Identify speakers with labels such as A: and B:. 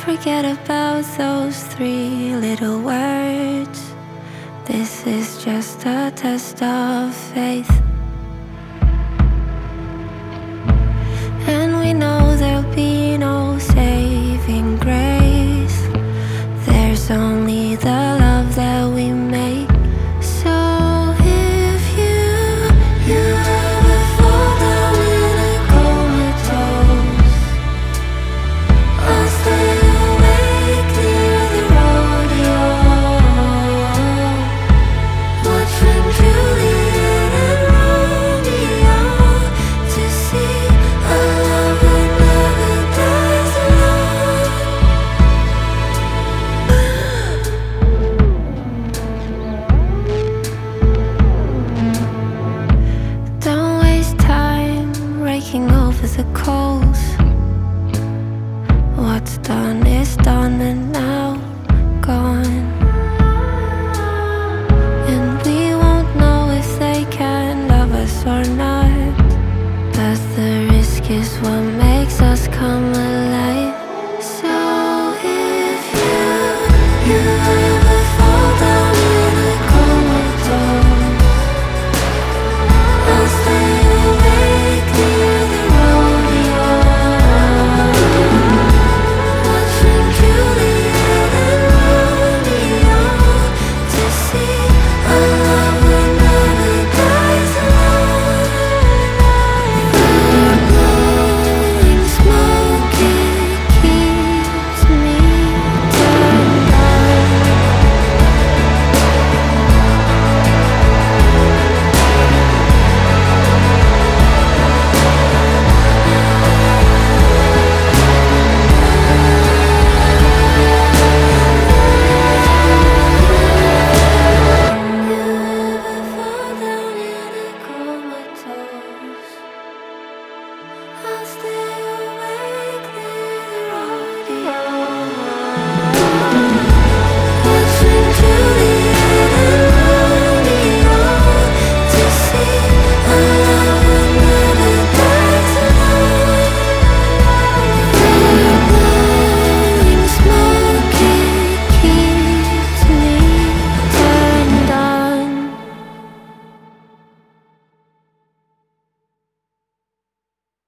A: Forget about those three little words. This is just a test of faith. And we know there'll be no saving grace. There's only the love that we make. So if you ever fall down in a comatose, I'll stay awake near the rodeo, watching Juliet and Romeo to see a love that never dies alone. Don't waste time raking over the coals. What's done is done and now gone. And we won't know if they can love us or not, but the risk is what makes